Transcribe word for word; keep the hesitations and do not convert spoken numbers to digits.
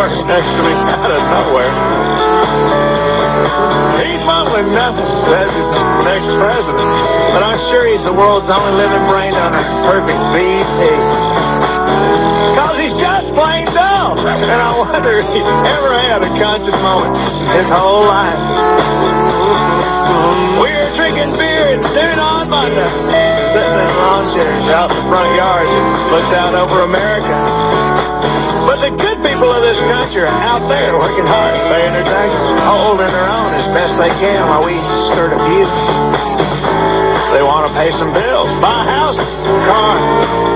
door next to me out of nowhere. He's mumbling nothing, says he's the next president, but I'm sure he's the world's only living brain on a perfect B P. Cause he's just plain dumb, and I wonder if he ever had a conscious moment his whole life. We're drinking beer at noon on Monday, sitting in lawn chairs out in the front yard that looks out over America. But the good people of this country are out there working hard, paying their taxes, holding their own as best they can while we skirt a few. They want to pay some bills, buy a house, car.